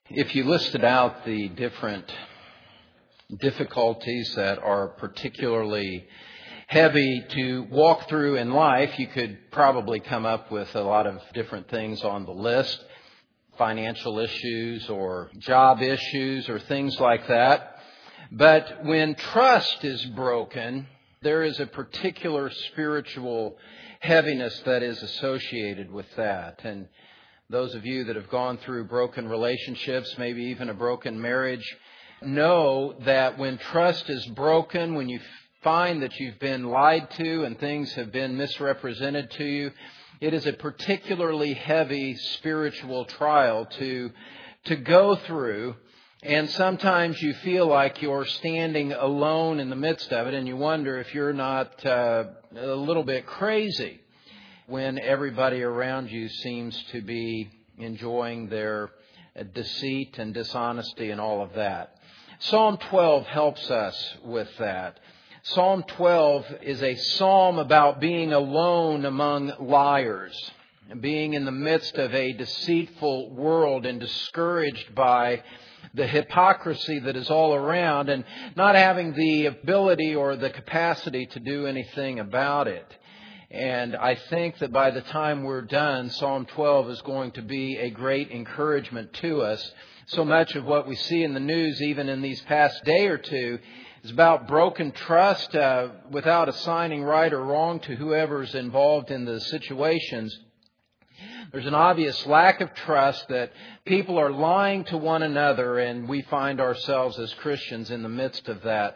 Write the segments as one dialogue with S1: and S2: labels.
S1: If you listed out the different difficulties that are particularly heavy to walk through in life, you could probably come up with a lot of different things on the list. Financial issues or job issues or things like that. But when trust is broken, there is a particular spiritual heaviness that is associated with that. And those of you that have gone through broken relationships, maybe even a broken marriage, know that when trust is broken, when you find that you've been lied to and things have been misrepresented to you, it is a particularly heavy spiritual trial to go through. And sometimes you feel like you're standing alone in the midst of it, and you wonder if you're not a little bit crazy when everybody around you seems to be enjoying their deceit and dishonesty and all of that. Psalm 12 helps us with that. Psalm 12 is a psalm about being alone among liars, being in the midst of a deceitful world and discouraged by the hypocrisy that is all around and not having the ability or the capacity to do anything about it. And I think that by the time we're done, Psalm 12 is going to be a great encouragement to us. So much of what we see in the news, even in these past day or two, is about broken trust without assigning right or wrong to whoever's involved in the situations. There's an obvious lack of trust that people are lying to one another, and we find ourselves as Christians in the midst of that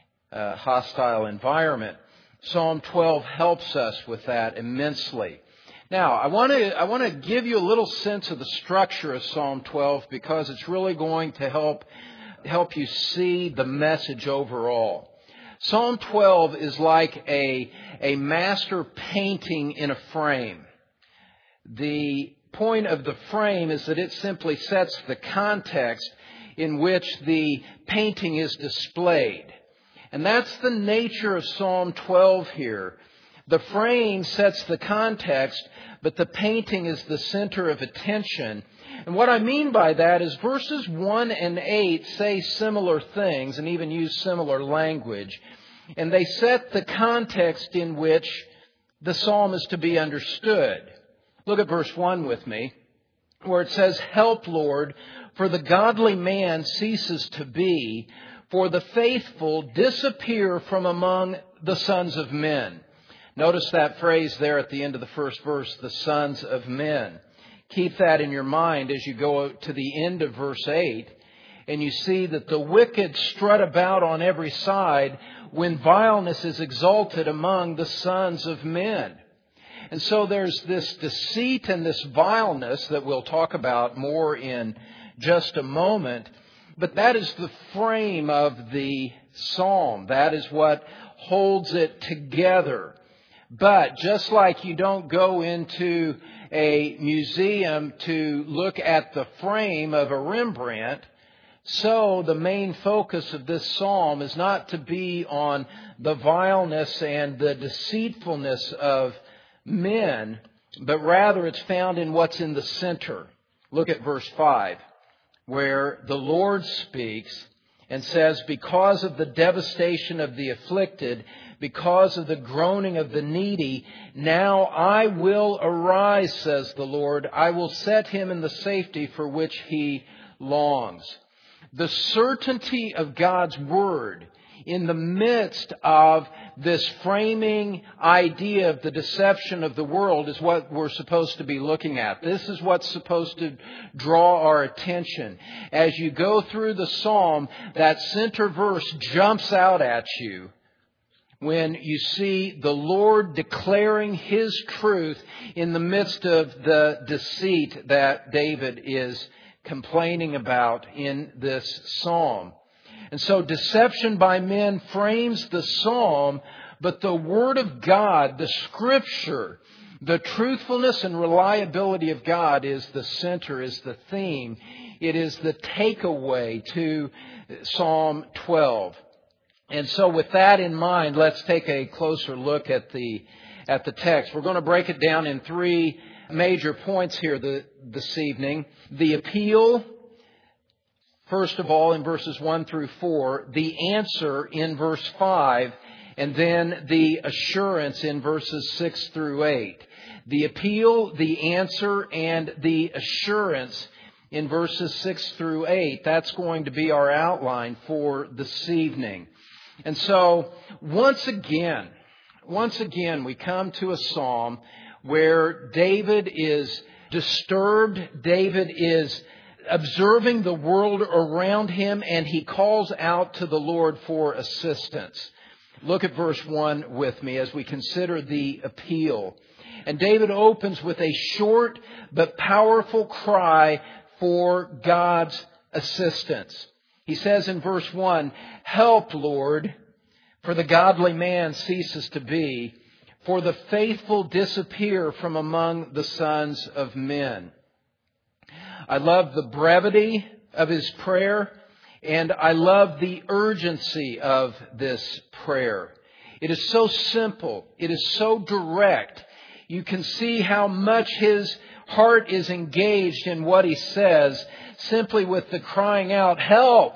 S1: hostile environment. Psalm 12 helps us with that immensely. Now, I want to give you a little sense of the structure of Psalm 12 because it's really going to help you see the message overall. Psalm 12 is like a master painting in a frame. The point of the frame is that it simply sets the context in which the painting is displayed. And that's the nature of Psalm 12 here. The frame sets the context, but the painting is the center of attention. And what I mean by that is verses 1 and 8 say similar things and even use similar language. And they set the context in which the psalm is to be understood. Look at verse 1 with me, where it says, "Help, Lord, for the godly man ceases to be, for the faithful disappear from among the sons of men." Notice that phrase there at the end of the first verse, the sons of men. Keep that in your mind as you go to the end of verse 8, and you see that the wicked strut about on every side when vileness is exalted among the sons of men. And so there's this deceit and this vileness that we'll talk about more in just a moment. But that is the frame of the psalm. That is what holds it together. But just like you don't go into a museum to look at the frame of a Rembrandt, so the main focus of this psalm is not to be on the vileness and the deceitfulness of men, but rather it's found in what's in the center. Look at verse 5, where the Lord speaks and says, "Because of the devastation of the afflicted, because of the groaning of the needy, now I will arise, says the Lord. I will set him in the safety for which he longs." The certainty of God's Word in the midst of this framing idea of the deception of the world is what we're supposed to be looking at. This is what's supposed to draw our attention. As you go through the psalm, that center verse jumps out at you when you see the Lord declaring His truth in the midst of the deceit that David is complaining about in this psalm. And so deception by men frames the psalm, but the Word of God, the Scripture, the truthfulness and reliability of God is the center, is the theme. It is the takeaway to Psalm 12. And so with that in mind, let's take a closer look at the text. We're going to break it down in three major points here this evening. The appeal, First of all, in verses 1 through 4, the answer in verse 5, and then the assurance in verses 6 through 8. The appeal, the answer, and the assurance in verses 6 through 8. That's going to be our outline for this evening. And so, once again, we come to a psalm where David is disturbed. David is observing the world around him, and he calls out to the Lord for assistance. Look at verse 1 with me as we consider the appeal. And David opens with a short but powerful cry for God's assistance. He says in verse 1, "Help, Lord, for the godly man ceases to be, for the faithful disappear from among the sons of men." I love the brevity of his prayer, and I love the urgency of this prayer. It is so simple. It is so direct. You can see how much his heart is engaged in what he says simply with the crying out, "Help,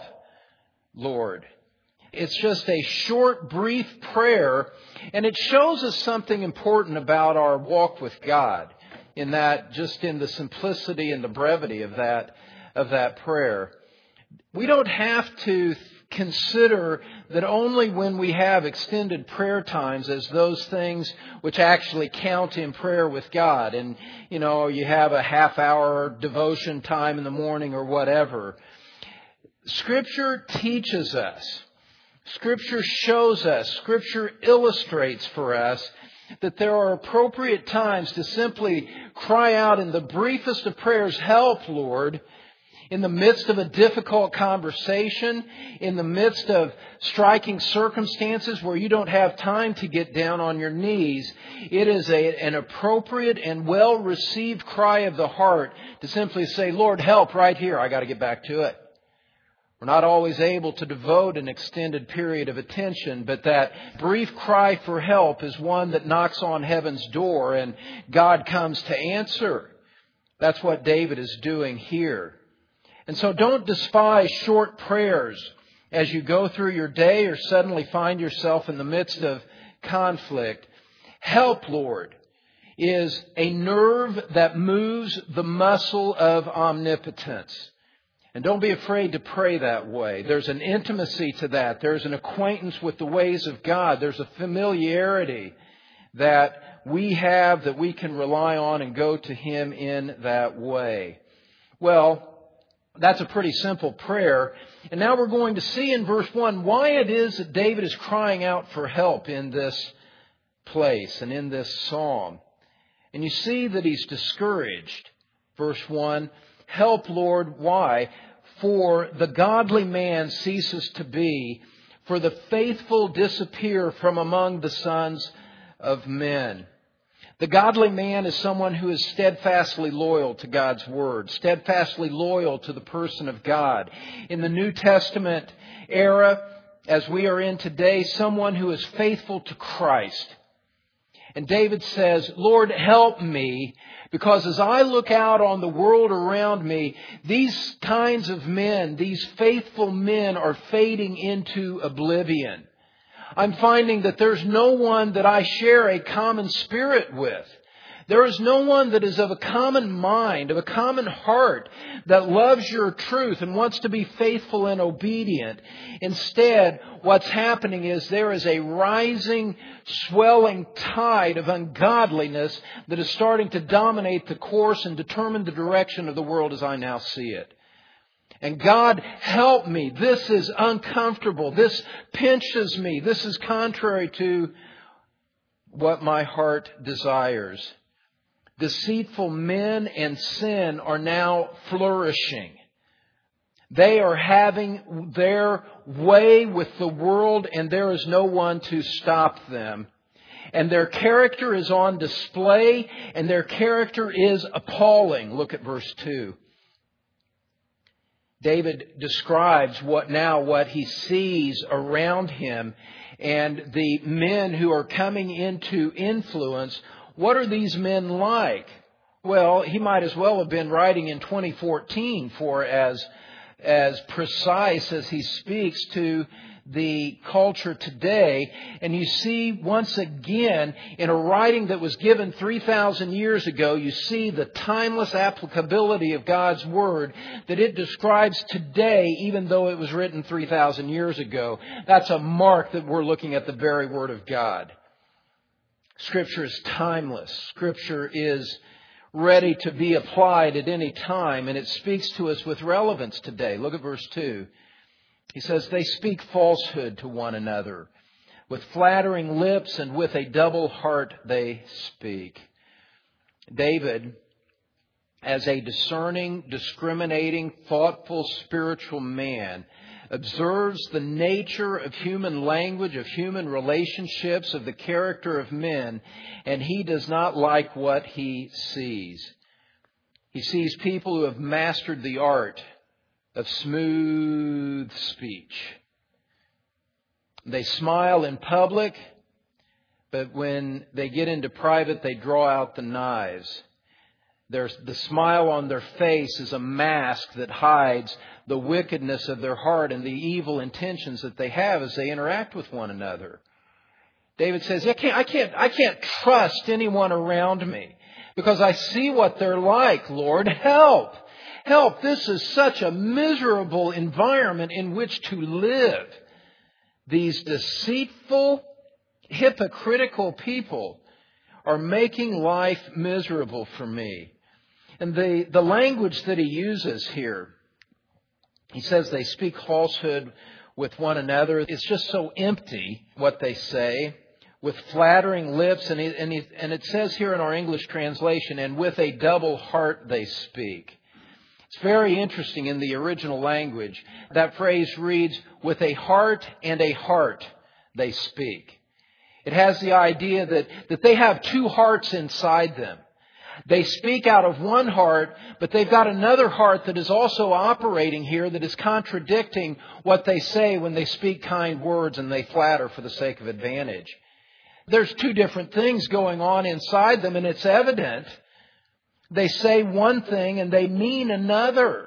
S1: Lord." It's just a short, brief prayer, and it shows us something important about our walk with God in that, just in the simplicity and the brevity of that prayer. We don't have to consider that only when we have extended prayer times as those things which actually count in prayer with God. And, you have a half-hour devotion time in the morning or whatever. Scripture teaches us, Scripture shows us, Scripture illustrates for us that there are appropriate times to simply cry out in the briefest of prayers, "Help, Lord," in the midst of a difficult conversation, in the midst of striking circumstances where you don't have time to get down on your knees. It is an appropriate and well-received cry of the heart to simply say, "Lord, help right here. I got to get back to it." We're not always able to devote an extended period of attention, but that brief cry for help is one that knocks on heaven's door and God comes to answer. That's what David is doing here. And so don't despise short prayers as you go through your day or suddenly find yourself in the midst of conflict. "Help, Lord," is a nerve that moves the muscle of omnipotence. And don't be afraid to pray that way. There's an intimacy to that. There's an acquaintance with the ways of God. There's a familiarity that we have that we can rely on and go to Him in that way. Well, that's a pretty simple prayer. And now we're going to see in verse 1 why it is that David is crying out for help in this place and in this psalm. And you see that he's discouraged. Verse 1, "Help, Lord." Why? "For the godly man ceases to be, for the faithful disappear from among the sons of men." The godly man is someone who is steadfastly loyal to God's Word, steadfastly loyal to the person of God. In the New Testament era, as we are in today, someone who is faithful to Christ. And David says, "Lord, help me, because as I look out on the world around me, these kinds of men, these faithful men are fading into oblivion. I'm finding that there's no one that I share a common spirit with. There is no one that is of a common mind, of a common heart, that loves your truth and wants to be faithful and obedient. Instead, what's happening is there is a rising, swelling tide of ungodliness that is starting to dominate the course and determine the direction of the world as I now see it. And God, help me. This is uncomfortable. This pinches me. This is contrary to what my heart desires. Deceitful men and sin are now flourishing. They are having their way with the world, and there is no one to stop them. And their character is on display, and their character is appalling. Look at verse 2. David describes what he sees around him, and the men who are coming into influence. What are these men like? Well, he might as well have been writing in 2014, for as as precise as he speaks to the culture today. And you see once again in a writing that was given 3,000 years ago, you see the timeless applicability of God's Word, that it describes today even though it was written 3,000 years ago. That's a mark that we're looking at the very Word of God. Scripture is timeless. Scripture is ready to be applied at any time, and it speaks to us with relevance today. Look at verse 2. He says, they speak falsehood to one another. With flattering lips and with a double heart they speak. David, as a discerning, discriminating, thoughtful, spiritual man, observes the nature of human language, of human relationships, of the character of men, and he does not like what he sees. He sees people who have mastered the art of smooth speech. They smile in public, but when they get into private, they draw out the knives. The smile on their face is a mask that hides the wickedness of their heart and the evil intentions that they have as they interact with one another. David says, I can't trust anyone around me because I see what they're like. Lord, help. Help. This is such a miserable environment in which to live. These deceitful, hypocritical people are making life miserable for me. And the language that he uses here, he says they speak falsehood with one another. It's just so empty what they say, with flattering lips. And it says here in our English translation, and with a double heart they speak. It's very interesting in the original language. That phrase reads, with a heart and a heart they speak. It has the idea that they have two hearts inside them. They speak out of one heart, but they've got another heart that is also operating here that is contradicting what they say when they speak kind words and they flatter for the sake of advantage. There's two different things going on inside them, and it's evident. They say one thing and they mean another.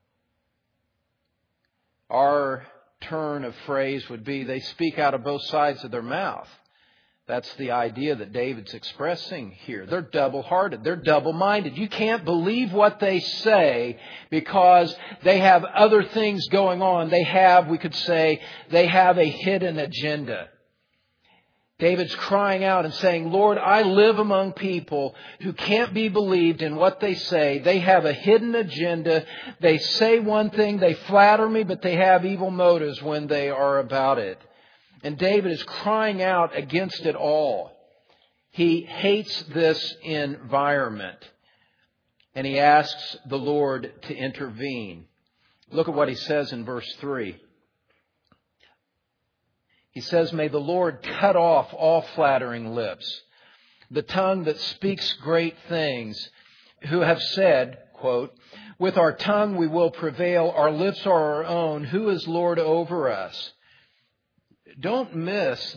S1: Our turn of phrase would be they speak out of both sides of their mouth. That's the idea that David's expressing here. They're double-hearted. They're double-minded. You can't believe what they say because they have other things going on. We could say, they have a hidden agenda. David's crying out and saying, Lord, I live among people who can't be believed in what they say. They have a hidden agenda. They say one thing, they flatter me, but they have evil motives when they are about it. And David is crying out against it all. He hates this environment. And he asks the Lord to intervene. Look at what he says in verse 3. He says, may the Lord cut off all flattering lips, the tongue that speaks great things, who have said, quote, with our tongue we will prevail, our lips are our own, who is Lord over us? Don't miss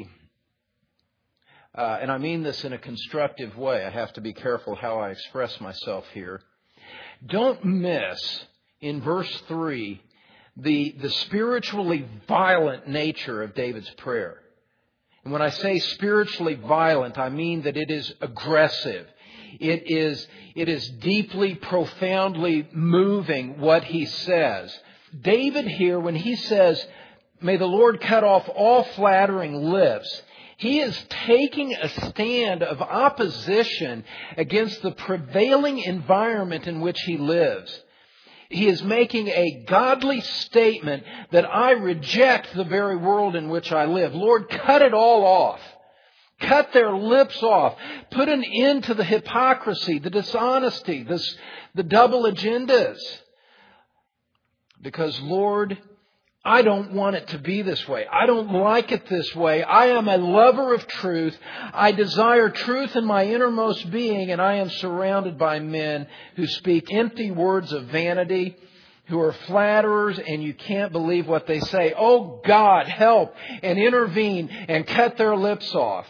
S1: and I mean this in a constructive way. I have to be careful how I express myself here. Don't miss in verse 3 the spiritually violent nature of David's prayer. And when I say spiritually violent, I mean that it is aggressive. It is deeply, profoundly moving what he says. David here, when he says, may the Lord cut off all flattering lips, he is taking a stand of opposition against the prevailing environment in which he lives. He is making a godly statement that I reject the very world in which I live. Lord, cut it all off. Cut their lips off. Put an end to the hypocrisy, the dishonesty, the double agendas. Because, Lord, I don't want it to be this way. I don't like it this way. I am a lover of truth. I desire truth in my innermost being, and I am surrounded by men who speak empty words of vanity, who are flatterers, and you can't believe what they say. Oh God, help and intervene and cut their lips off.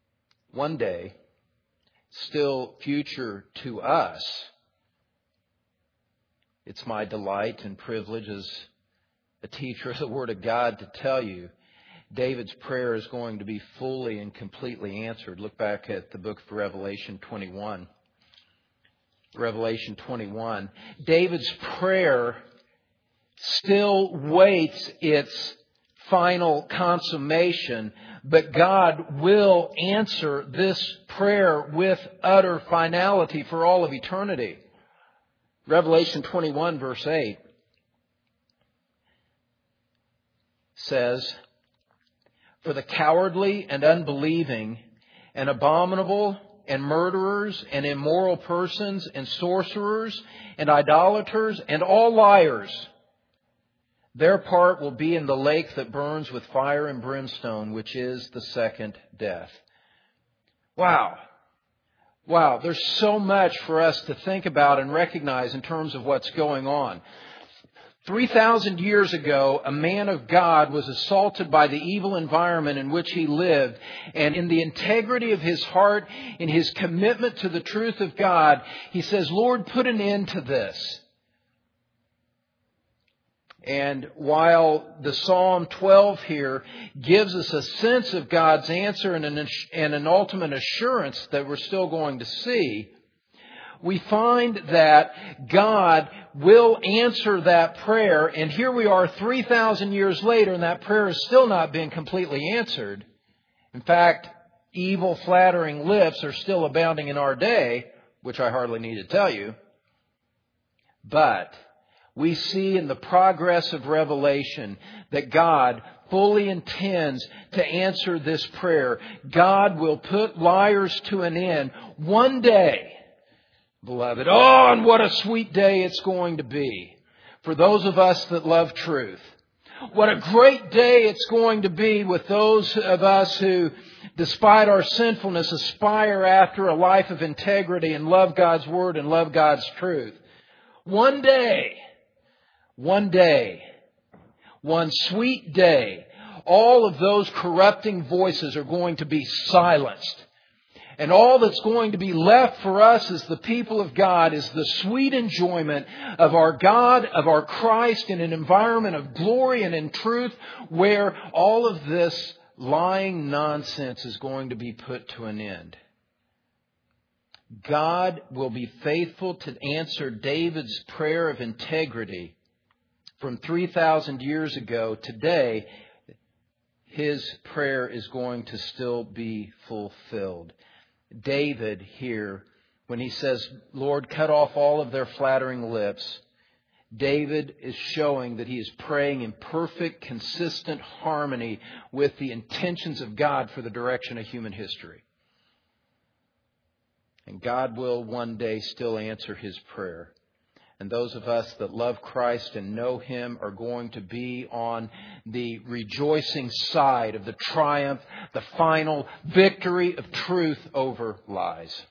S1: One day, still future to us, It's my delight and privilege as a teacher of the Word of God to tell you David's prayer is going to be fully and completely answered. Look back at the book of Revelation 21. Revelation 21. David's prayer still waits its final consummation, but God will answer this prayer with utter finality for all of eternity. Revelation 21 verse 8 says, "For the cowardly and unbelieving and abominable and murderers and immoral persons and sorcerers and idolaters and all liars, their part will be in the lake that burns with fire and brimstone, which is the second death." Wow. Wow, there's so much for us to think about and recognize in terms of what's going on. 3,000 years ago, a man of God was assaulted by the evil environment in which he lived. And in the integrity of his heart, in his commitment to the truth of God, he says, "Lord, put an end to this." And while the Psalm 12 here gives us a sense of God's answer and an ultimate assurance that we're still going to see, we find that God will answer that prayer. And here we are 3,000 years later, and that prayer has still not been completely answered. In fact, evil, flattering lips are still abounding in our day, which I hardly need to tell you. But we see in the progress of Revelation that God fully intends to answer this prayer. God will put liars to an end one day, beloved. Oh, and what a sweet day it's going to be for those of us that love truth. What a great day it's going to be with those of us who, despite our sinfulness, aspire after a life of integrity and love God's Word and love God's truth. One day, one sweet day, all of those corrupting voices are going to be silenced. And all that's going to be left for us as the people of God is the sweet enjoyment of our God, of our Christ, in an environment of glory and in truth, where all of this lying nonsense is going to be put to an end. God will be faithful to answer David's prayer of integrity from 3,000 years ago. Today, his prayer is going to still be fulfilled. David here, when he says, "Lord, cut off all of their flattering lips," David is showing that he is praying in perfect, consistent harmony with the intentions of God for the direction of human history. And God will one day still answer his prayer. And those of us that love Christ and know Him are going to be on the rejoicing side of the triumph, the final victory of truth over lies.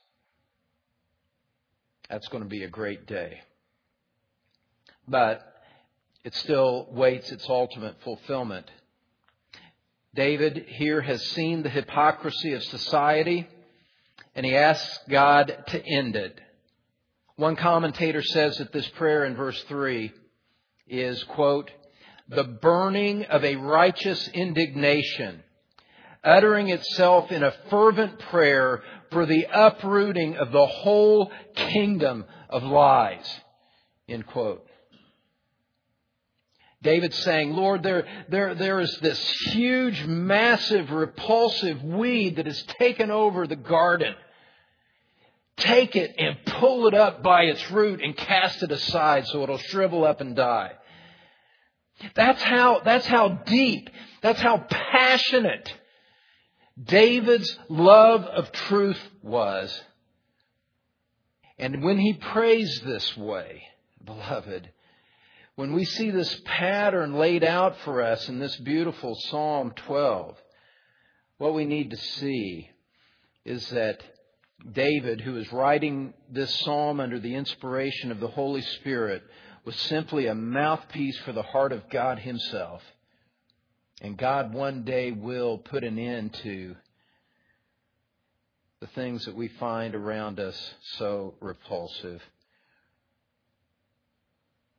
S1: That's going to be a great day. But it still waits its ultimate fulfillment. David here has seen the hypocrisy of society, and he asks God to end it. One commentator says that this prayer in verse 3 is, quote, "the burning of a righteous indignation, uttering itself in a fervent prayer for the uprooting of the whole kingdom of lies," end quote. David's saying, "Lord, there is this huge, massive, repulsive weed that has taken over the garden. Take it and pull it up by its root and cast it aside so it'll shrivel up and die." That's how deep, that's how passionate David's love of truth was. And when he prays this way, beloved, when we see this pattern laid out for us in this beautiful Psalm 12, what we need to see is that David, who is writing this psalm under the inspiration of the Holy Spirit, was simply a mouthpiece for the heart of God Himself. And God one day will put an end to the things that we find around us so repulsive.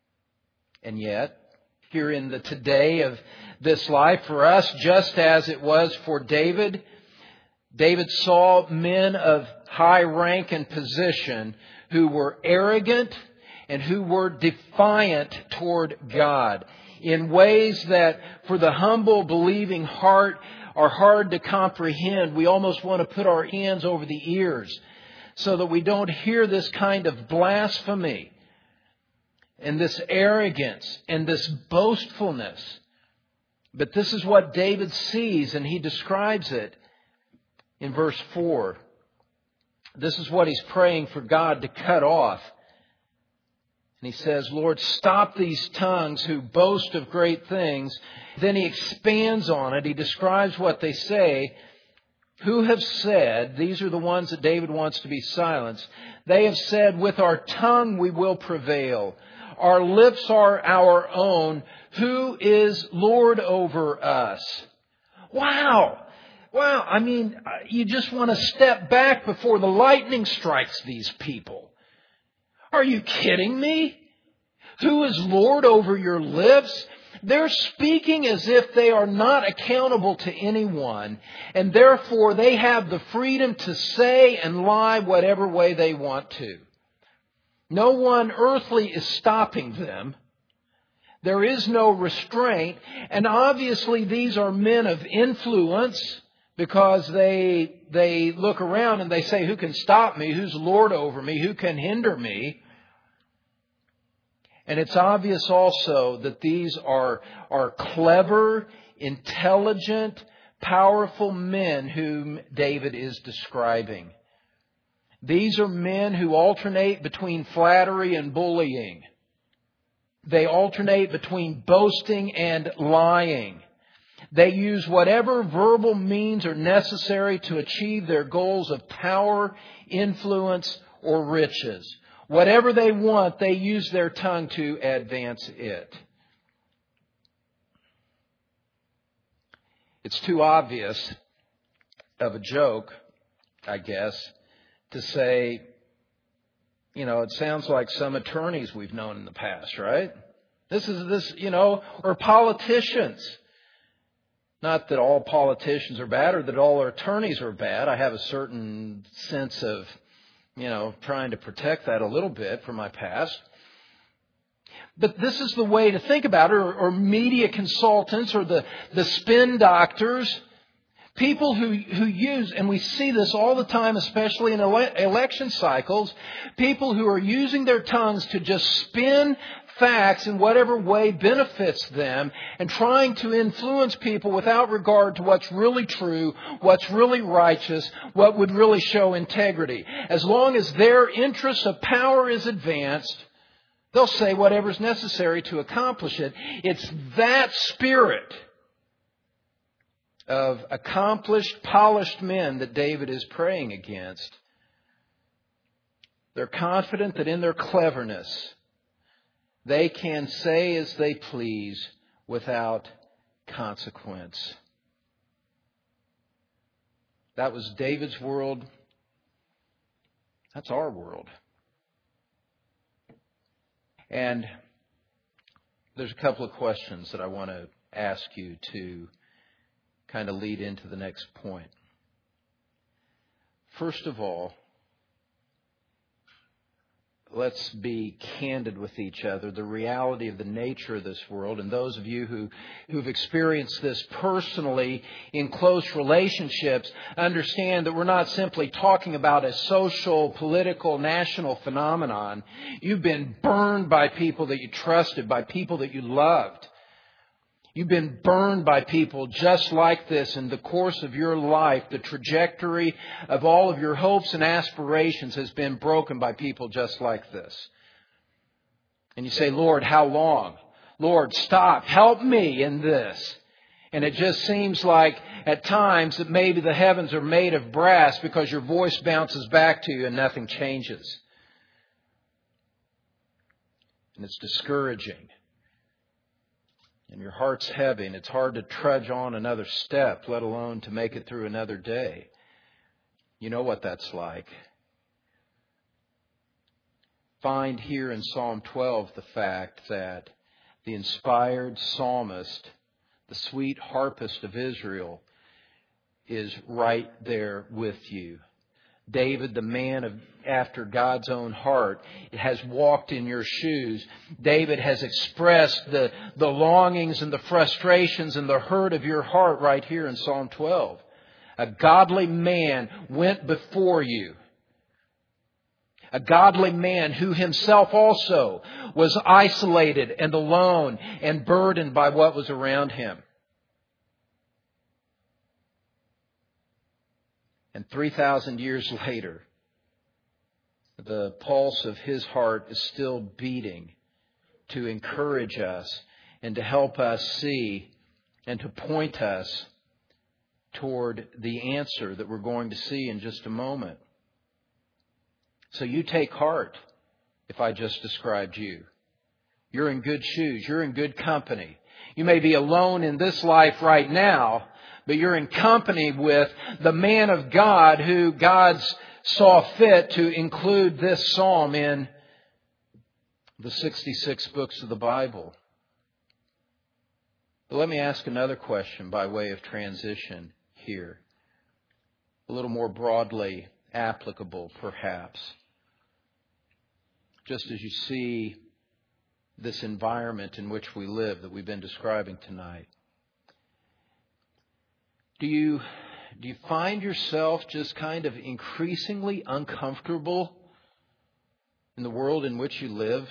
S1: And yet, here in the today of this life for us, just as it was for David, David saw men of high rank and position who were arrogant and who were defiant toward God in ways that for the humble, believing heart are hard to comprehend. We almost want to put our hands over the ears so that we don't hear this kind of blasphemy and this arrogance and this boastfulness. But this is what David sees, and he describes it in verse 4. This is what he's praying for God to cut off. And he says, Lord, stop these tongues who boast of great things. Then he expands on it. He describes what they say. Who have said, these are the ones that David wants to be silenced. They have said, with our tongue we will prevail. Our lips are our own. Who is Lord over us? Wow. Wow. I mean, you just want to step back before the lightning strikes these people. Are you kidding me? Who is Lord over your lips? They're speaking as if they are not accountable to anyone, and therefore they have the freedom to say and lie whatever way they want to. No one earthly is stopping them. There is no restraint, and obviously these are men of influence because they look around and they say, who can stop me? Who's Lord over me? Who can hinder me? And it's obvious also that these are clever, intelligent, powerful men whom David is describing. These are men who alternate between flattery and bullying. They alternate between boasting and lying. They use whatever verbal means are necessary to achieve their goals of power, influence, or riches. Whatever they want, they use their tongue to advance it. It's too obvious of a joke, I guess, to say, it sounds like some attorneys we've known in the past, right? Or politicians. Not that all politicians are bad or that all attorneys are bad. I have a certain sense of, trying to protect that a little bit from my past. But this is the way to think about it, or media consultants, or the spin doctors. People who use, and we see this all the time, especially in election cycles, people who are using their tongues to just spin facts in whatever way benefits them and trying to influence people without regard to what's really true, what's really righteous, what would really show integrity. As long as their interest of power is advanced, they'll say whatever's necessary to accomplish it. It's that spirit of accomplished, polished men that David is praying against. They're confident that in their cleverness, they can say as they please without consequence. That was David's world. That's our world. And there's a couple of questions that I want to ask you to kind of lead into the next point. First of all, let's be candid with each other. The reality of the nature of this world, and those of you who've experienced this personally in close relationships, understand that we're not simply talking about a social, political, national phenomenon. You've been burned by people that you trusted, by people that you loved. You've been burned by people just like this in the course of your life. The trajectory of all of your hopes and aspirations has been broken by people just like this. And you say, Lord, how long? Lord, stop. Help me in this. And it just seems like at times that maybe the heavens are made of brass because your voice bounces back to you and nothing changes. And it's discouraging. And your heart's heavy, and it's hard to trudge on another step, let alone to make it through another day. You know what that's like. Find here in Psalm 12 the fact that the inspired psalmist, the sweet harpist of Israel, is right there with you. David, the man after God's own heart, has walked in your shoes. David has expressed the longings and the frustrations and the hurt of your heart right here in Psalm 12. A godly man went before you. A godly man who himself also was isolated and alone and burdened by what was around him. And 3,000 years later, the pulse of his heart is still beating to encourage us and to help us see and to point us toward the answer that we're going to see in just a moment. So you take heart if I just described you. You're in good shoes. You're in good company. You may be alone in this life right now, but you're in company with the man of God who God saw fit to include this psalm in the 66 books of the Bible. But let me ask another question by way of transition here. A little more broadly applicable, perhaps. Just as you see this environment in which we live that we've been describing tonight. Do you find yourself just kind of increasingly uncomfortable in the world in which you live?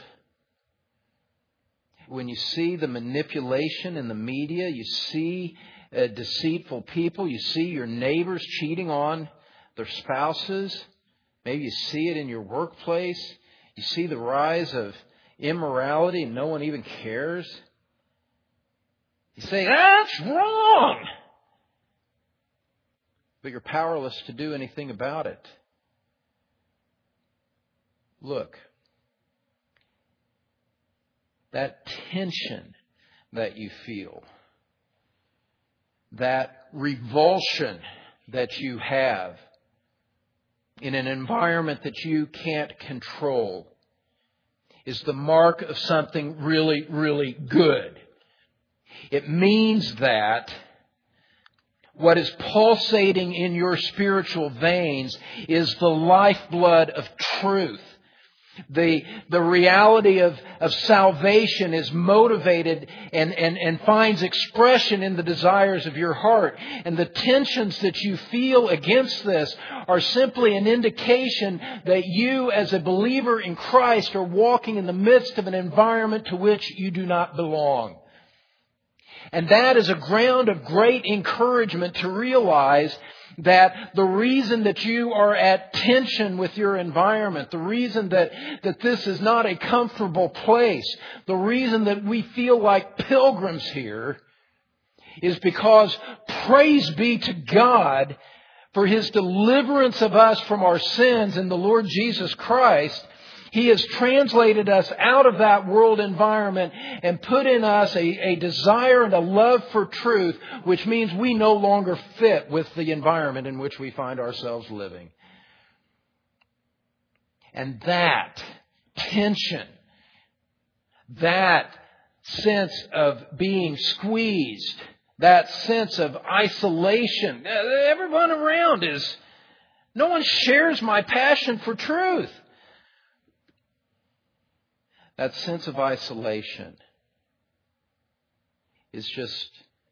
S1: When you see the manipulation in the media, you see deceitful people, you see your neighbors cheating on their spouses, maybe you see it in your workplace, you see the rise of immorality and no one even cares. You say, that's wrong! But you're powerless to do anything about it. Look, that tension that you feel, that revulsion that you have in an environment that you can't control, is the mark of something really, really good. It means that what is pulsating in your spiritual veins is the lifeblood of truth. The reality of salvation is motivated and finds expression in the desires of your heart. And the tensions that you feel against this are simply an indication that you, as a believer in Christ, are walking in the midst of an environment to which you do not belong. And that is a ground of great encouragement to realize that the reason that you are at tension with your environment, the reason that this is not a comfortable place, the reason that we feel like pilgrims here is because, praise be to God for His deliverance of us from our sins in the Lord Jesus Christ. He has translated us out of that world environment and put in us a desire and a love for truth, which means we no longer fit with the environment in which we find ourselves living. And that tension, that sense of being squeezed, that sense of isolation, everyone around no one shares my passion for truth. That sense of isolation is just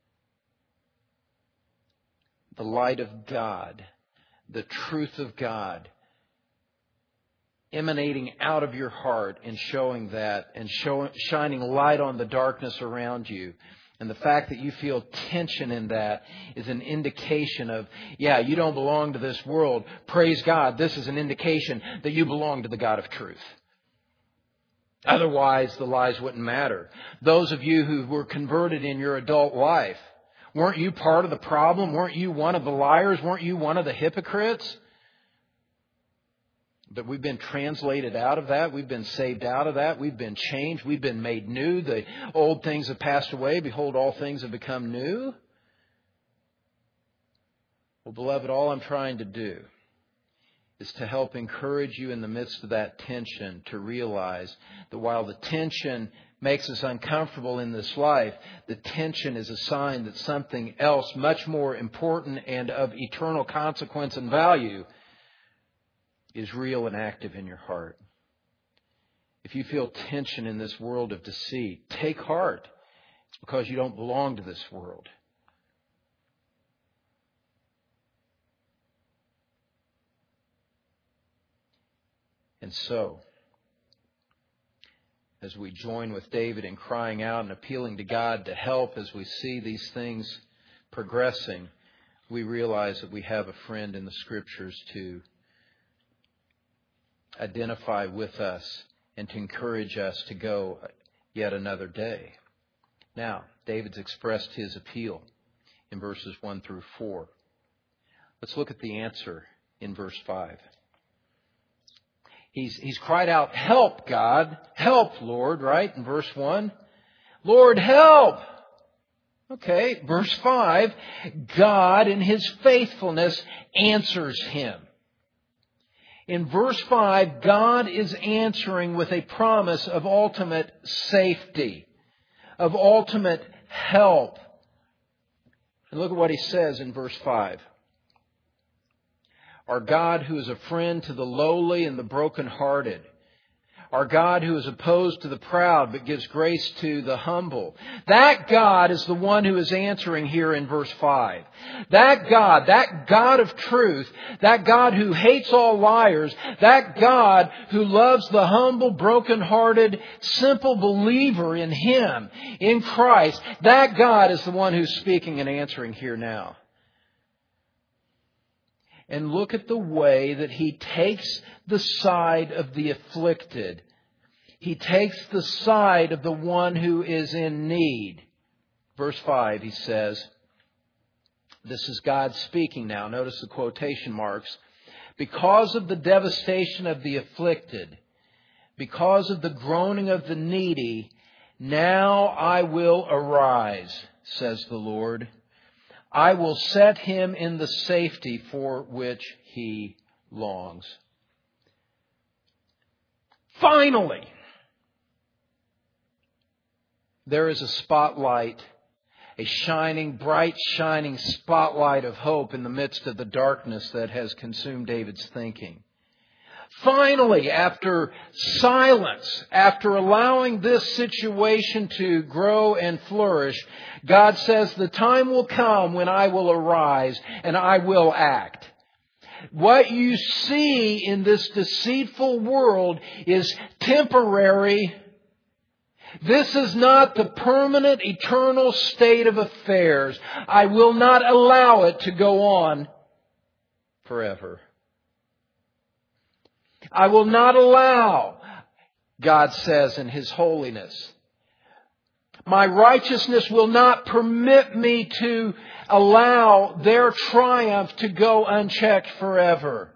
S1: the light of God, the truth of God, emanating out of your heart and showing that and shining light on the darkness around you. And the fact that you feel tension in that is an indication of, you don't belong to this world. Praise God, this is an indication that you belong to the God of truth. Otherwise, the lies wouldn't matter. Those of you who were converted in your adult life, weren't you part of the problem? Weren't you one of the liars? Weren't you one of the hypocrites? But we've been translated out of that. We've been saved out of that. We've been changed. We've been made new. The old things have passed away. Behold, all things have become new. Well, beloved, all I'm trying to do is to help encourage you in the midst of that tension to realize that while the tension makes us uncomfortable in this life, the tension is a sign that something else much more important and of eternal consequence and value is real and active in your heart. If you feel tension in this world of deceit, take heart. It's because you don't belong to this world. And so, as we join with David in crying out and appealing to God to help as we see these things progressing, we realize that we have a friend in the Scriptures to identify with us and to encourage us to go yet another day. Now, David's expressed his appeal in verses 1 through 4. Let's look at the answer in verse 5. He's cried out, "Help, God! Help, Lord!" Right? In verse 1. "Lord, help!" Okay, verse 5. God, in His faithfulness, answers him. In verse 5, God is answering with a promise of ultimate safety, of ultimate help. And look at what He says in verse 5. Our God who is a friend to the lowly and the brokenhearted. Our God who is opposed to the proud but gives grace to the humble. That God is the one who is answering here in verse 5. That God of truth, that God who hates all liars, that God who loves the humble, brokenhearted, simple believer in Him, in Christ, that God is the one who's speaking and answering here now. And look at the way that He takes the side of the afflicted. He takes the side of the one who is in need. Verse 5, he says, this is God speaking now. Notice the quotation marks. Because of the devastation of the afflicted, because of the groaning of the needy, now I will arise, says the Lord. I will set him in the safety for which he longs. Finally, there is a spotlight, a shining, bright, shining spotlight of hope in the midst of the darkness that has consumed David's thinking. Finally, after silence, after allowing this situation to grow and flourish, God says, the time will come when I will arise and I will act. What you see in this deceitful world is temporary. This is not the permanent, eternal state of affairs. I will not allow it to go on forever. I will not allow, God says in His holiness. My righteousness will not permit me to allow their triumph to go unchecked forever.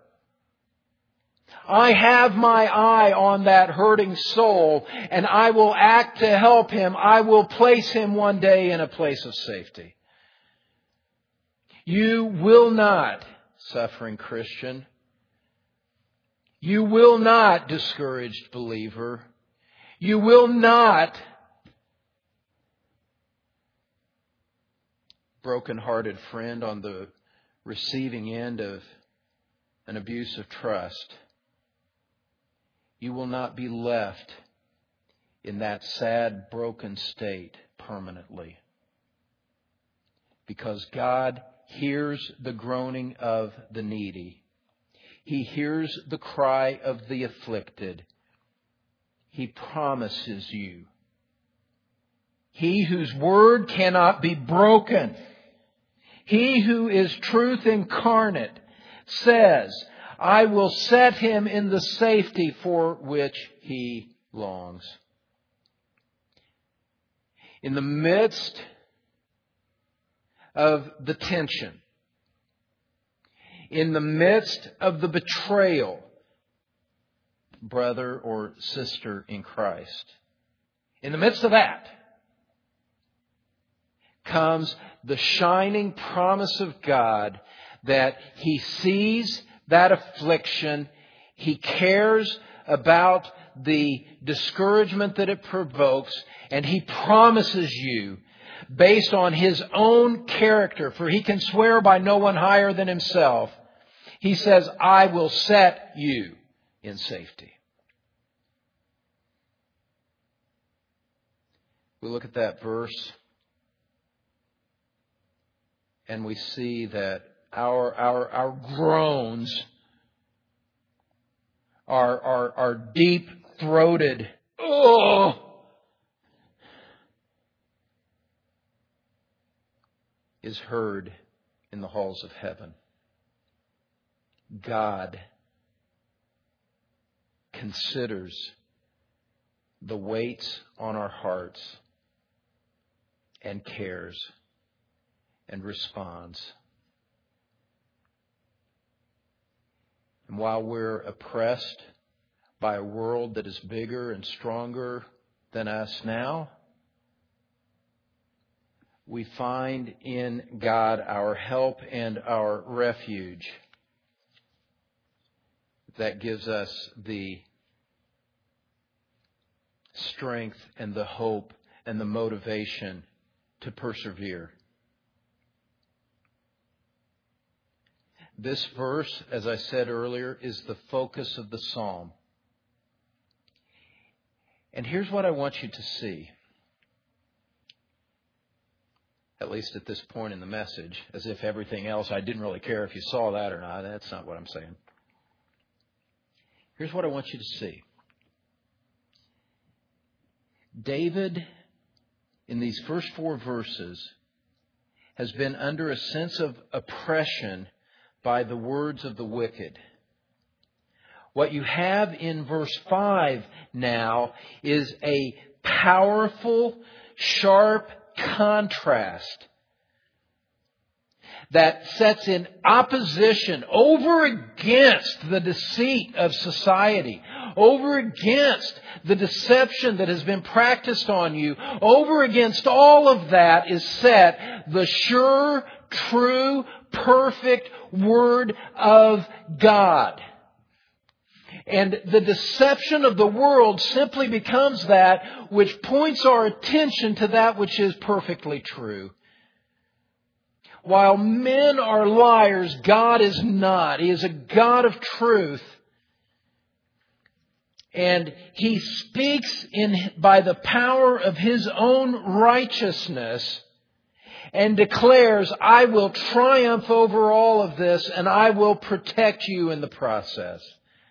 S1: I have my eye on that hurting soul, and I will act to help him. I will place him one day in a place of safety. You will not, suffering Christian. You will not, discouraged believer. You will not, broken-hearted friend on the receiving end of an abuse of trust. You will not be left in that sad, broken state permanently. Because God hears the groaning of the needy. He hears the cry of the afflicted. He promises you. He whose word cannot be broken. He who is truth incarnate says, I will set him in the safety for which he longs. In the midst of the tension, in the midst of the betrayal, brother or sister in Christ, in the midst of that comes the shining promise of God that He sees that affliction. He cares about the discouragement that it provokes, and He promises you, based on His own character, for He can swear by no one higher than Himself, He says, I will set you in safety. We look at that verse and we see that our groans are deep-throated. Is heard in the halls of heaven. God considers the weights on our hearts and cares and responds. And while we're oppressed by a world that is bigger and stronger than us now, we find in God our help and our refuge that gives us the strength and the hope and the motivation to persevere. This verse, as I said earlier, is the focus of the psalm. And here's what I want you to see. At least at this point in the message, as if everything else, I didn't really care if you saw that or not. That's not what I'm saying. Here's what I want you to see. David, in these first 4 verses, has been under a sense of oppression by the words of the wicked. What you have in verse 5 now is a powerful, sharp contrast that sets in opposition over against the deceit of society, over against the deception that has been practiced on you, over against all of that is set the sure, true, perfect Word of God. And the deception of the world simply becomes that which points our attention to that which is perfectly true. While men are liars, God is not. He is a God of truth. And He speaks by the power of His own righteousness and declares, I will triumph over all of this and I will protect you in the process.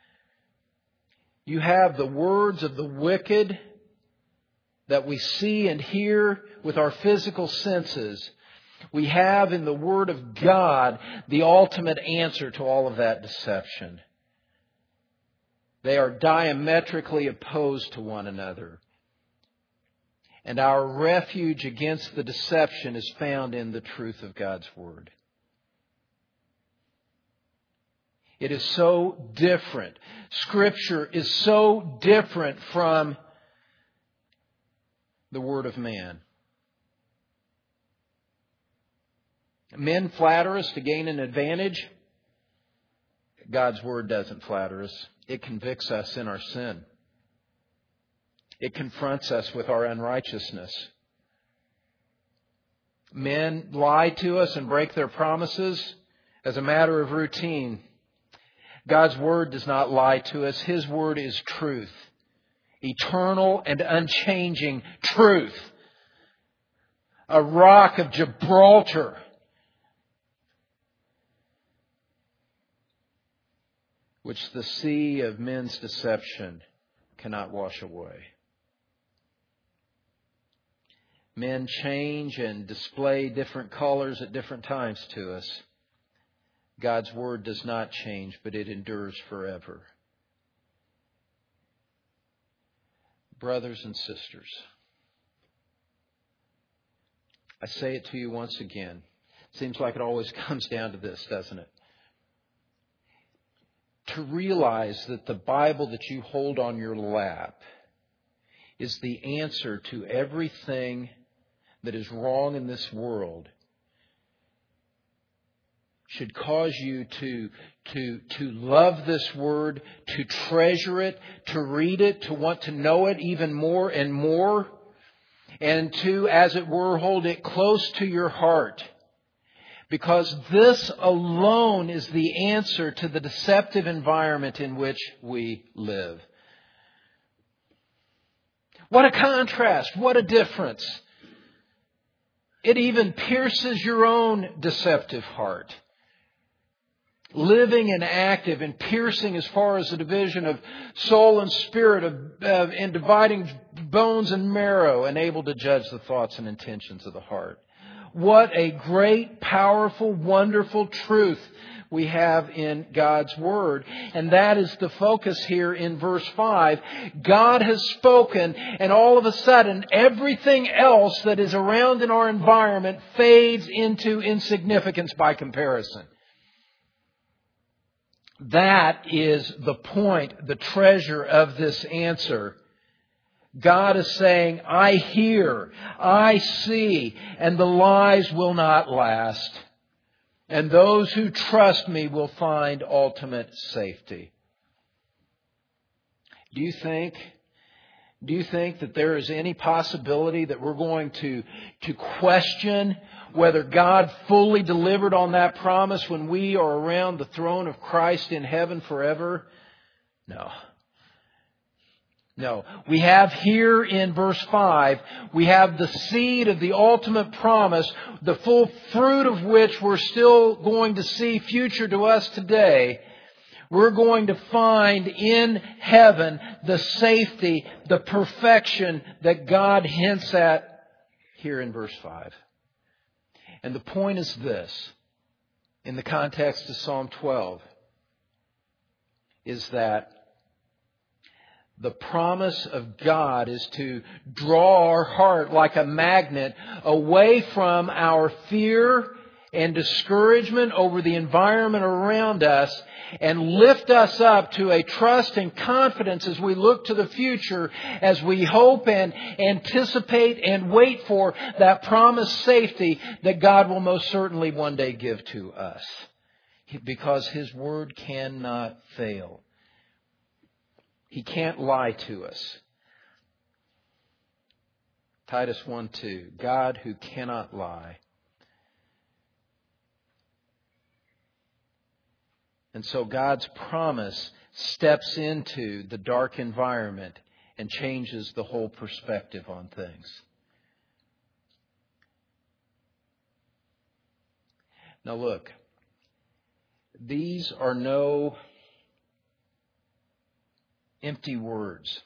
S1: You have the words of the wicked that we see and hear with our physical senses. We have in the Word of God the ultimate answer to all of that deception. They are diametrically opposed to one another. And our refuge against the deception is found in the truth of God's Word. It is so different. Scripture is so different from the Word of man. Men flatter us to gain an advantage. God's Word doesn't flatter us. It convicts us in our sin. It confronts us with our unrighteousness. Men lie to us and break their promises as a matter of routine. God's Word does not lie to us. His Word is truth. Eternal and unchanging truth. A rock of Gibraltar. Which the sea of men's deception cannot wash away. Men change and display different colors at different times to us. God's Word does not change, but it endures forever. Brothers and sisters, I say it to you once again. Seems like it always comes down to this, doesn't it? To realize that the Bible that you hold on your lap is the answer to everything that is wrong in this world should cause you to love this Word, to treasure it, to read it, to want to know it even more and more, and to, as it were, hold it close to your heart. Because this alone is the answer to the deceptive environment in which we live. What a contrast! What a difference! It even pierces your own deceptive heart. Living and active and piercing as far as the division of soul and spirit and dividing bones and marrow, and able to judge the thoughts and intentions of the heart. What a great, powerful, wonderful truth we have in God's Word. And that is the focus here in verse 5. God has spoken, and all of a sudden everything else that is around in our environment fades into insignificance by comparison. That is the point, the treasure of this answer. God is saying, I hear, I see, and the lies will not last. And those who trust me will find ultimate safety. Do you think that there is any possibility that we're going to question whether God fully delivered on that promise when we are around the throne of Christ in heaven forever? No. No. We have here in verse 5, we have the seed of the ultimate promise, the full fruit of which we're still going to see future to us today. We're going to find in heaven the safety, the perfection that God hints at here in verse 5. And the point is this, in the context of Psalm 12, is that the promise of God is to draw our heart like a magnet away from our fear and discouragement over the environment around us, and lift us up to a trust and confidence as we look to the future, as we hope and anticipate and wait for that promised safety that God will most certainly one day give to us. Because His Word cannot fail. He can't lie to us. Titus 1:2, God who cannot lie. And so God's promise steps into the dark environment and changes the whole perspective on things. Now look, these are no empty words.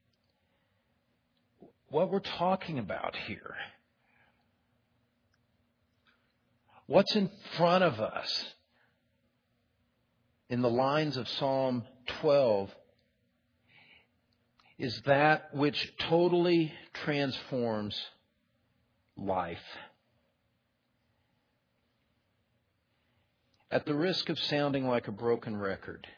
S1: What we're talking about here, what's in front of us in the lines of Psalm 12, is that which totally transforms life. At the risk of sounding like a broken record,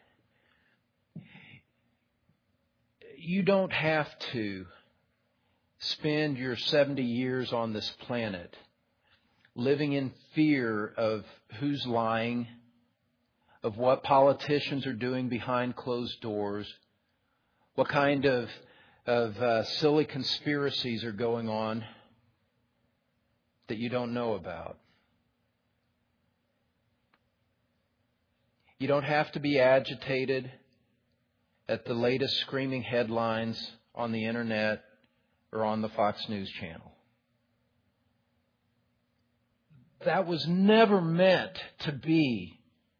S1: you don't have to spend your 70 years on this planet living in fear of who's lying, of what politicians are doing behind closed doors, what kind of silly conspiracies are going on that you don't know about. You don't have to be agitated at the latest screaming headlines on the internet or on the Fox News channel. That was never meant to be.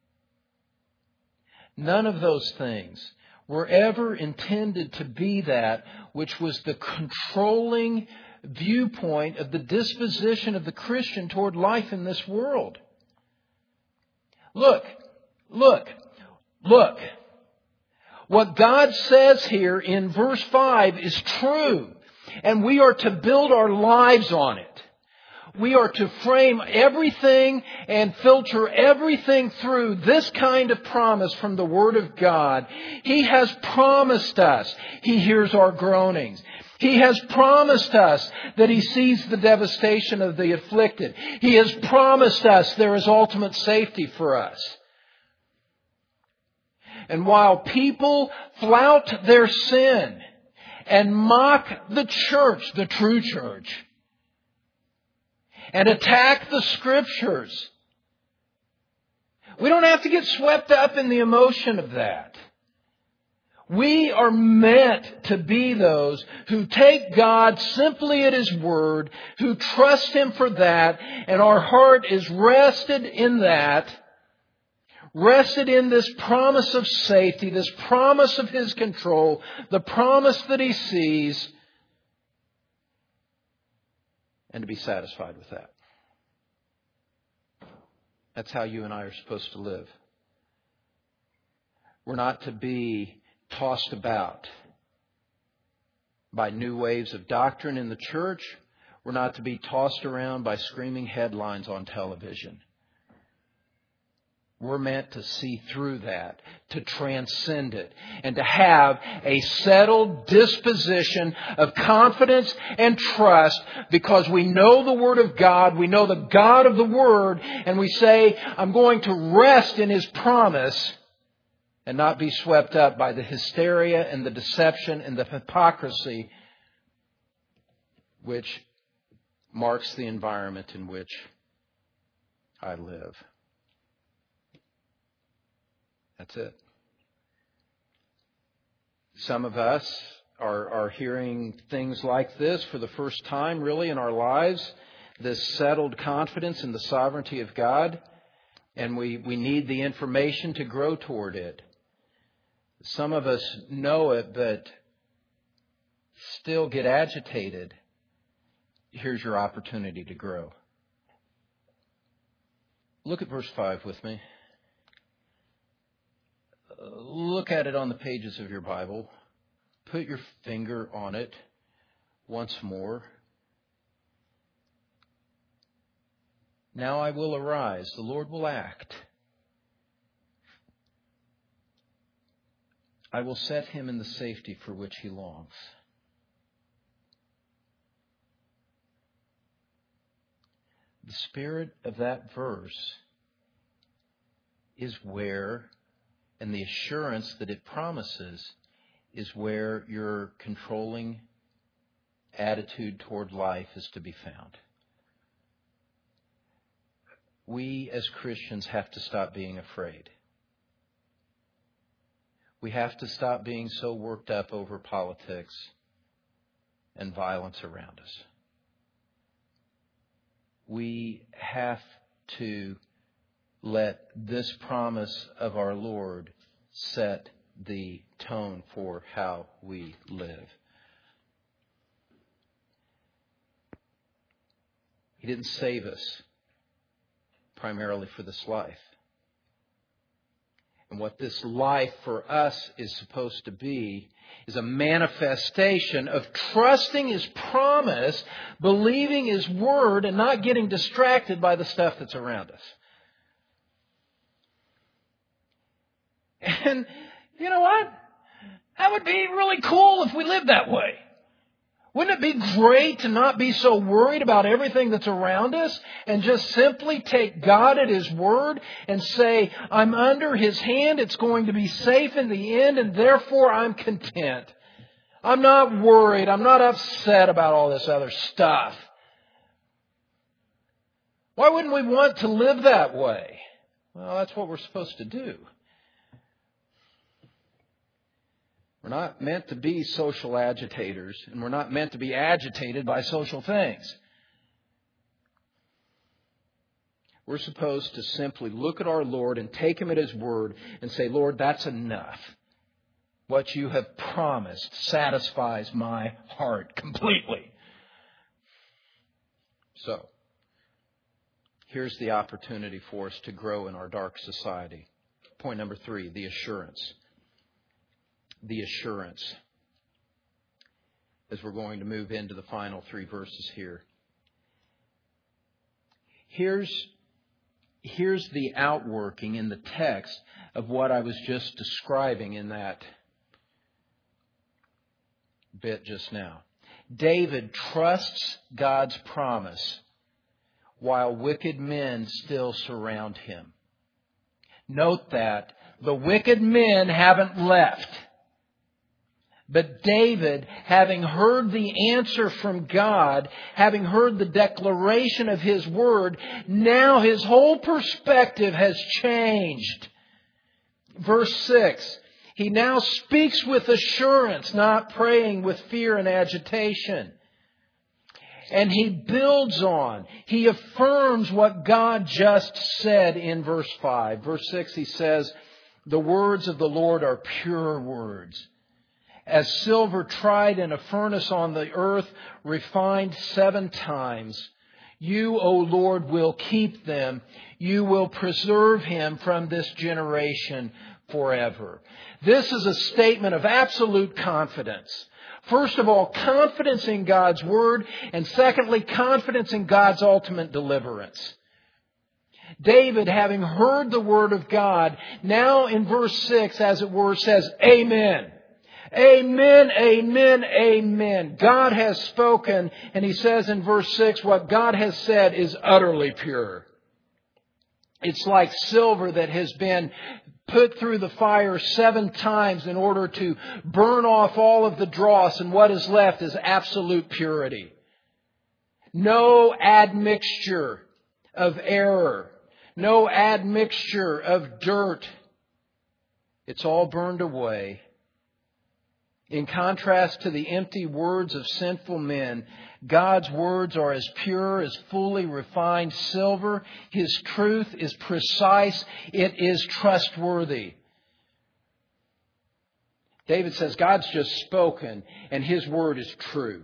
S1: None of those things were ever intended to be that which was the controlling viewpoint of the disposition of the Christian toward life in this world. Look. What God says here in verse 5 is true, and we are to build our lives on it. We are to frame everything and filter everything through this kind of promise from the Word of God. He has promised us. He hears our groanings. He has promised us that He sees the devastation of the afflicted. He has promised us there is ultimate safety for us. And while people flout their sin and mock the church, the true church, and attack the Scriptures, we don't have to get swept up in the emotion of that. We are meant to be those who take God simply at His Word, who trust Him for that, and our heart is rested in that, rested in this promise of safety, this promise of His control, the promise that He sees, and to be satisfied with that. That's how you and I are supposed to live. We're not to be tossed about by new waves of doctrine in the church. We're not to be tossed around by screaming headlines on television. We're meant to see through that, to transcend it, and to have a settled disposition of confidence and trust because we know the Word of God, we know the God of the Word, and we say, I'm going to rest in His promise and not be swept up by the hysteria and the deception and the hypocrisy which marks the environment in which I live. That's it. Some of us are hearing things like this for the first time, really, in our lives. This settled confidence in the sovereignty of God. And we need the information to grow toward it. Some of us know it, but still get agitated. Here's your opportunity to grow. Look at verse 5 with me. Look at it on the pages of your Bible. Put your finger on it once more. Now I will arise. The Lord will act. I will set him in the safety for which he longs. The spirit of that verse is where, and the assurance that it promises, is where your controlling attitude toward life is to be found. We as Christians have to stop being afraid. We have to stop being so worked up over politics and violence around us. We have to let this promise of our Lord set the tone for how we live. He didn't save us primarily for this life. And what this life for us is supposed to be is a manifestation of trusting His promise, believing His word, and not getting distracted by the stuff that's around us. And you know what? That would be really cool if we lived that way. Wouldn't it be great to not be so worried about everything that's around us and just simply take God at His word and say, I'm under His hand, it's going to be safe in the end, and therefore I'm content. I'm not worried, I'm not upset about all this other stuff. Why wouldn't we want to live that way? Well, that's what we're supposed to do. We're not meant to be social agitators, and we're not meant to be agitated by social things. We're supposed to simply look at our Lord and take Him at His word and say, Lord, that's enough. What you have promised satisfies my heart completely. So, here's the opportunity for us to grow in our dark society. Point number 3, the assurance. The assurance, as we're going to move into the final 3 verses here. Here's the outworking in the text of what I was just describing in that bit just now. David trusts God's promise while wicked men still surround him. Note that the wicked men haven't left. But David, having heard the answer from God, having heard the declaration of His Word, now his whole perspective has changed. Verse 6, he now speaks with assurance, not praying with fear and agitation. And he builds on, he affirms what God just said in verse 5. Verse 6, he says, "The words of the Lord are pure words, as silver tried in a furnace on the earth, refined 7 times. You, O Lord, will keep them. You will preserve him from this generation forever." This is a statement of absolute confidence. First of all, confidence in God's Word, and secondly, confidence in God's ultimate deliverance. David, having heard the Word of God, now in verse 6, as it were, says, "Amen. Amen, amen, amen." God has spoken, and he says in verse 6, what God has said is utterly pure. It's like silver that has been put through the fire 7 times in order to burn off all of the dross, and what is left is absolute purity. No admixture of error. No admixture of dirt. It's all burned away. In contrast to the empty words of sinful men, God's words are as pure as fully refined silver. His truth is precise. It is trustworthy. David says God's just spoken and His word is true.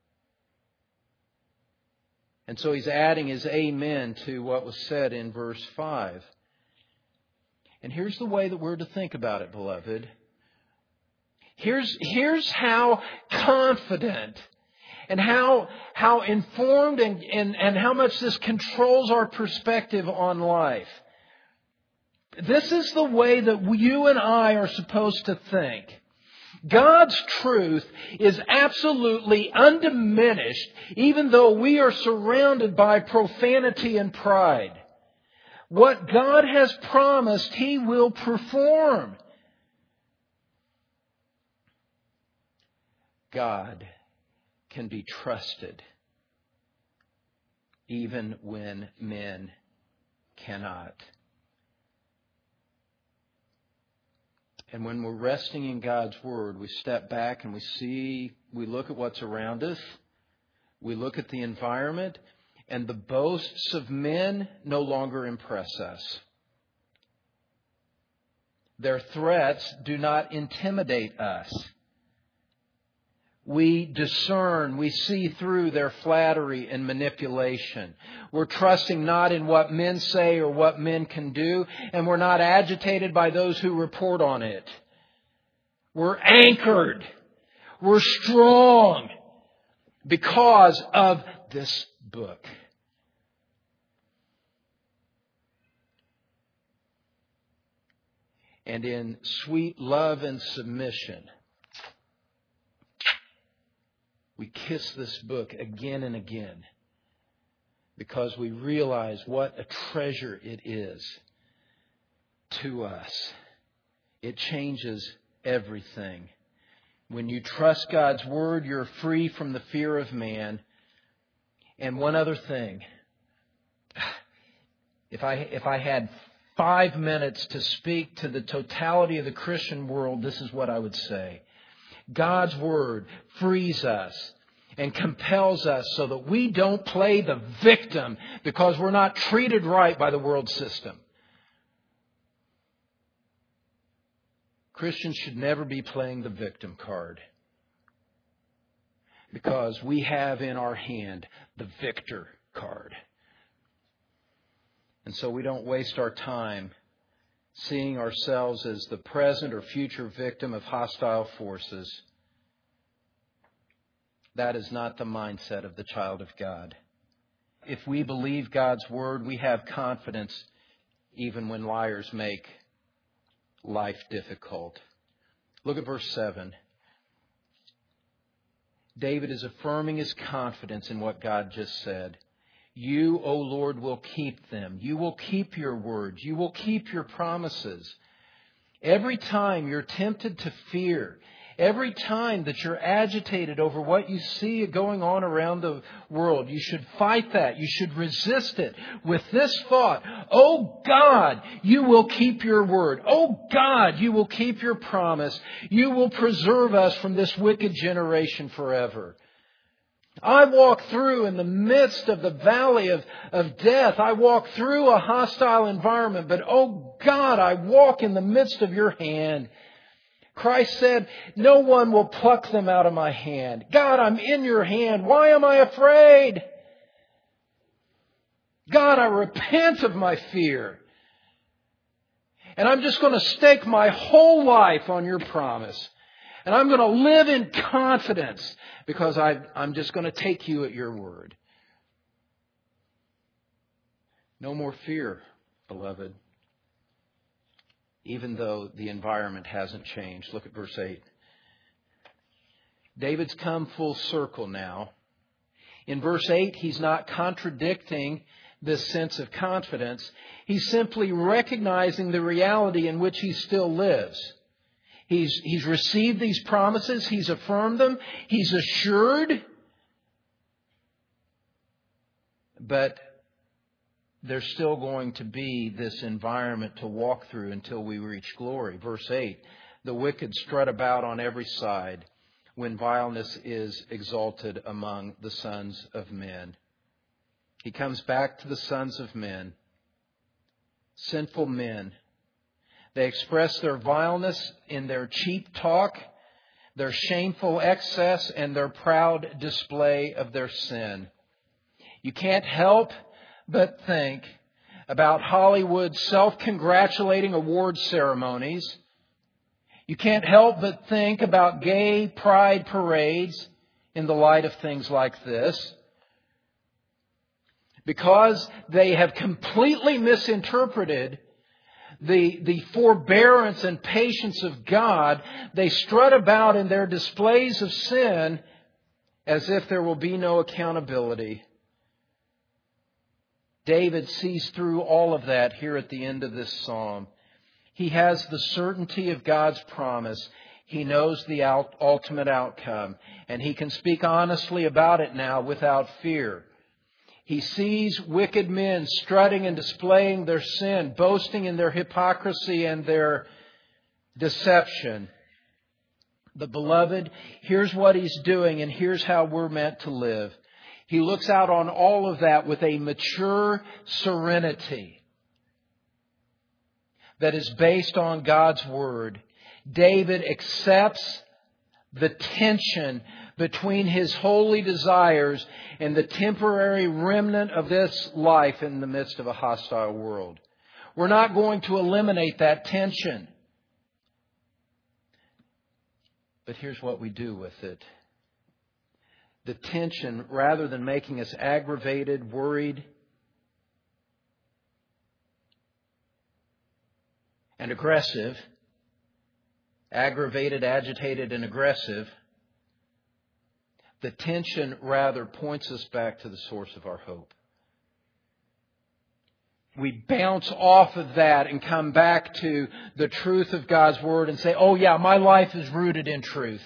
S1: And so he's adding his amen to what was said in verse 5. And here's the way that we're to think about it, beloved. Here's how confident and how informed and how much this controls our perspective on life. This is the way that you and I are supposed to think. God's truth is absolutely undiminished, even though we are surrounded by profanity and pride. What God has promised, He will perform. God can be trusted even when men cannot. And when we're resting in God's Word, we step back and we look at what's around us, we look at the environment, and the boasts of men no longer impress us. Their threats do not intimidate us. We discern, we see through their flattery and manipulation. We're trusting not in what men say or what men can do, and we're not agitated by those who report on it. We're anchored. We're strong because of this book. And in sweet love and submission, we kiss this book again and again because we realize what a treasure it is to us. It changes everything. When you trust God's Word, you're free from the fear of man. And one other thing. If I had 5 minutes to speak to the totality of the Christian world, this is what I would say. God's Word frees us and compels us so that we don't play the victim because we're not treated right by the world system. Christians should never be playing the victim card because we have in our hand the victor card. And so we don't waste our time seeing ourselves as the present or future victim of hostile forces. That is not the mindset of the child of God. If we believe God's Word, we have confidence even when liars make life difficult. Look at verse 7. David is affirming his confidence in what God just said. You, O Lord, will keep them. You will keep your words. You will keep your promises. Every time you're tempted to fear, every time that you're agitated over what you see going on around the world, you should fight that. You should resist it with this thought: oh God, you will keep your word. Oh God, you will keep your promise. You will preserve us from this wicked generation forever. I walk through in the midst of the valley of death. I walk through a hostile environment, but oh God, I walk in the midst of your hand. Christ said, no one will pluck them out of my hand. God, I'm in your hand. Why am I afraid? God, I repent of my fear. And I'm just going to stake my whole life on your promise. And I'm going to live in confidence because I'm just going to take you at your word. No more fear, beloved. Even though the environment hasn't changed. Look at verse 8. David's come full circle now. In verse 8, he's not contradicting this sense of confidence. He's simply recognizing the reality in which he still lives. He's received these promises. He's affirmed them. He's assured. But there's still going to be this environment to walk through until we reach glory. Verse 8, the wicked strut about on every side when vileness is exalted among the sons of men. He comes back to the sons of men, sinful men. They express their vileness in their cheap talk, their shameful excess, and their proud display of their sin. You can't help but think about Hollywood's self-congratulating award ceremonies. You can't help but think about gay pride parades in the light of things like this. Because they have completely misinterpreted the forbearance and patience of God, they strut about in their displays of sin as if there will be no accountability. David sees through all of that here at the end of this psalm. He has the certainty of God's promise. He knows the ultimate outcome, and he can speak honestly about it now without fear. He sees wicked men strutting and displaying their sin, boasting in their hypocrisy and their deception. But beloved, here's what he's doing, and here's how we're meant to live. He looks out on all of that with a mature serenity that is based on God's Word. David accepts the tension between his holy desires and the temporary remnant of this life in the midst of a hostile world. We're not going to eliminate that tension. But here's what we do with it. The tension, rather than making us aggravated, worried, and aggressive, aggravated, agitated, and aggressive, the tension rather points us back to the source of our hope. We bounce off of that and come back to the truth of God's Word and say, oh yeah, my life is rooted in truth.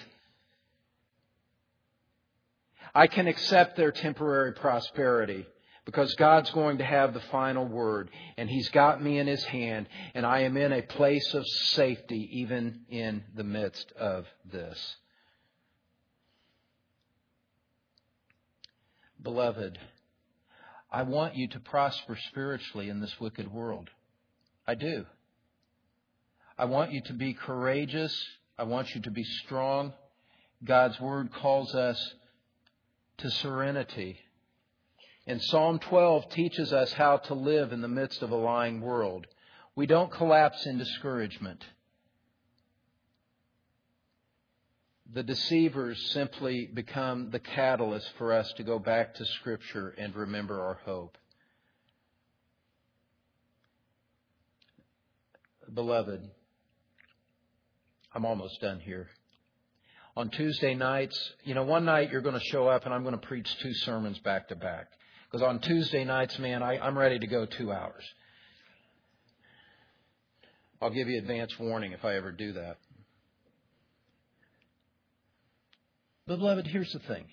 S1: I can accept their temporary prosperity because God's going to have the final word, and He's got me in His hand, and I am in a place of safety even in the midst of this. Beloved, I want you to prosper spiritually in this wicked world. I do. I want you to be courageous. I want you to be strong. God's Word calls us to serenity. And Psalm 12 teaches us how to live in the midst of a lying world. We don't collapse in discouragement. The deceivers simply become the catalyst for us to go back to Scripture and remember our hope. Beloved, I'm almost done here.
S2: On Tuesday nights, one night you're going to show up and I'm going to preach 2 sermons back to back. Because on Tuesday nights, man, I'm ready to go 2 hours. I'll give you advance warning if I ever do that. But beloved, here's the thing.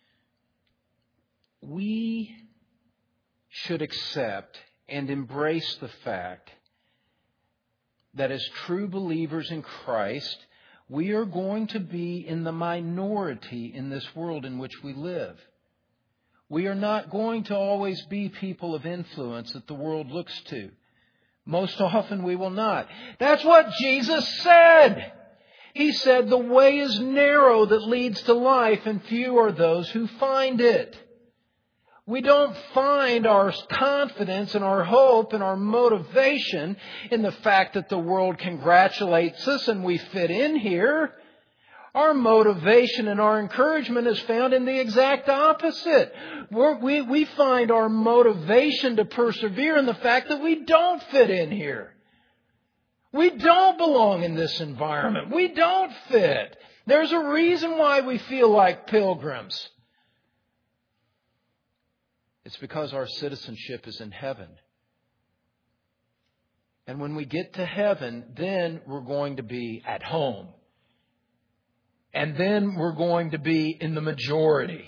S2: We should accept and embrace the fact that as true believers in Christ, we are going to be in the minority in this world in which we live. We are not going to always be people of influence that the world looks to. Most often we will not. That's what Jesus said. He said, the way is narrow that leads to life, and few are those who find it. We don't find our confidence and our hope and our motivation in the fact that the world congratulates us and we fit in here. Our motivation and our encouragement is found in the exact opposite. We find our motivation to persevere in the fact that we don't fit in here. We don't belong in this environment. We don't fit. There's a reason why we feel like pilgrims. It's because our citizenship is in heaven. And when we get to heaven, then we're going to be at home. And then we're going to be in the majority.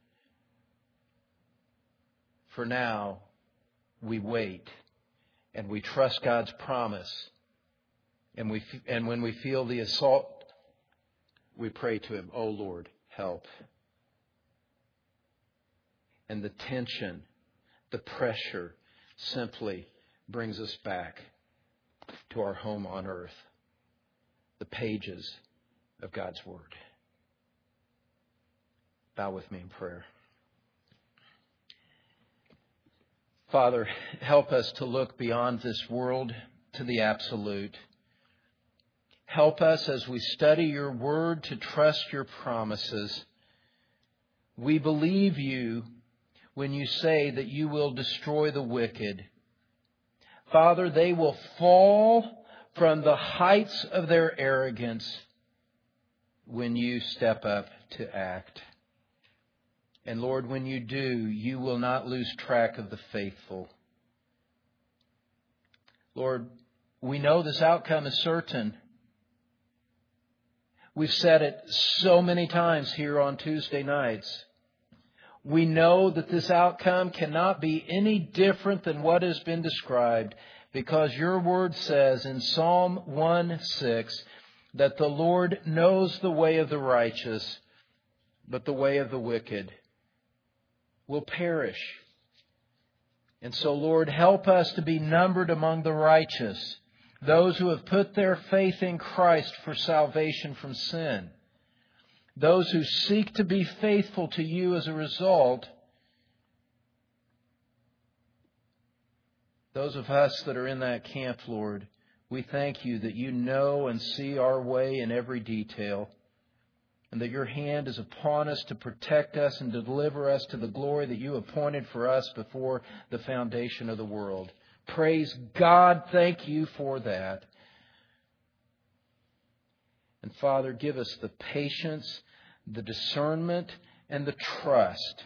S2: For now, we wait and we trust God's promise. And when we feel the assault, we pray to Him, "Oh Lord, help." And the tension, the pressure simply brings us back to our home on earth, the pages of God's Word. Bow with me in prayer. Father, help us to look beyond this world to the absolute. Help us as we study your Word to trust your promises. We believe you when you say that you will destroy the wicked. Father, they will fall from the heights of their arrogance when you step up to act. And Lord, when you do, you will not lose track of the faithful. Lord, we know this outcome is certain. We've said it so many times here on Tuesday nights. We know that this outcome cannot be any different than what has been described, because your word says in Psalm 1:6 that the Lord knows the way of the righteous, but the way of the wicked will perish. And so, Lord, help us to be numbered among the righteous, those who have put their faith in Christ for salvation from sin. Those who seek to be faithful to you as a result. Those of us that are in that camp, Lord, we thank you that you know and see our way in every detail, and that your hand is upon us to protect us and deliver us to the glory that you appointed for us before the foundation of the world. Praise God. Thank you for that. And Father, give us the patience, the discernment, and the trust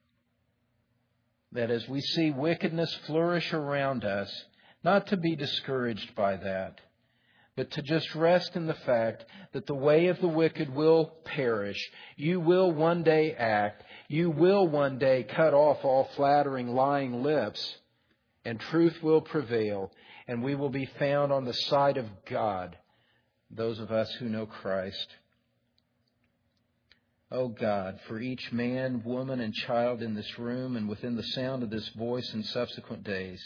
S2: that as we see wickedness flourish around us, not to be discouraged by that, but to just rest in the fact that the way of the wicked will perish. You will one day act. You will one day cut off all flattering, lying lips, and truth will prevail, and we will be found on the side of God, those of us who know Christ. Oh God, for each man, woman, and child in this room and within the sound of this voice in subsequent days,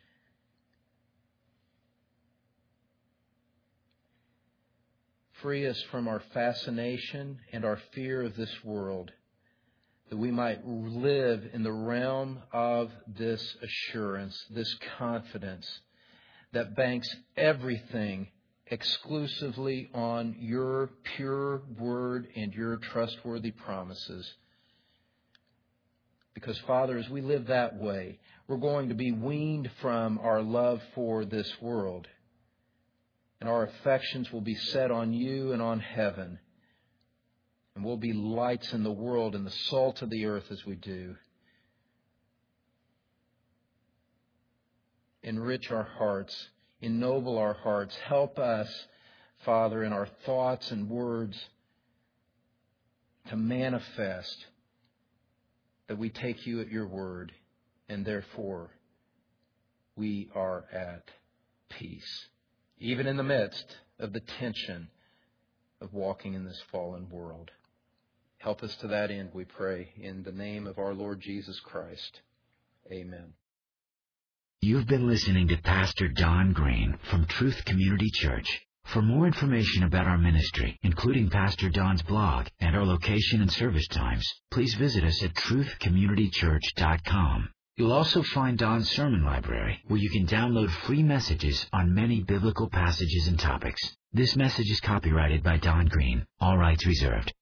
S2: free us from our fascination and our fear of this world, that we might live in the realm of this assurance, this confidence that banks everything exclusively on your pure word and your trustworthy promises. Because, Father, as we live that way, we're going to be weaned from our love for this world, and our affections will be set on you and on heaven. And we'll be lights in the world and the salt of the earth as we do. Enrich our hearts, ennoble our hearts. Help us, Father, in our thoughts and words to manifest that we take you at your word, and therefore we are at peace, even in the midst of the tension of walking in this fallen world. Help us to that end, we pray, in the name of our Lord Jesus Christ. Amen.
S3: You've been listening to Pastor Don Green from Truth Community Church. For more information about our ministry, including Pastor Don's blog and our location and service times, please visit us at truthcommunitychurch.com. You'll also find Don's sermon library, where you can download free messages on many biblical passages and topics. This message is copyrighted by Don Green. All rights reserved.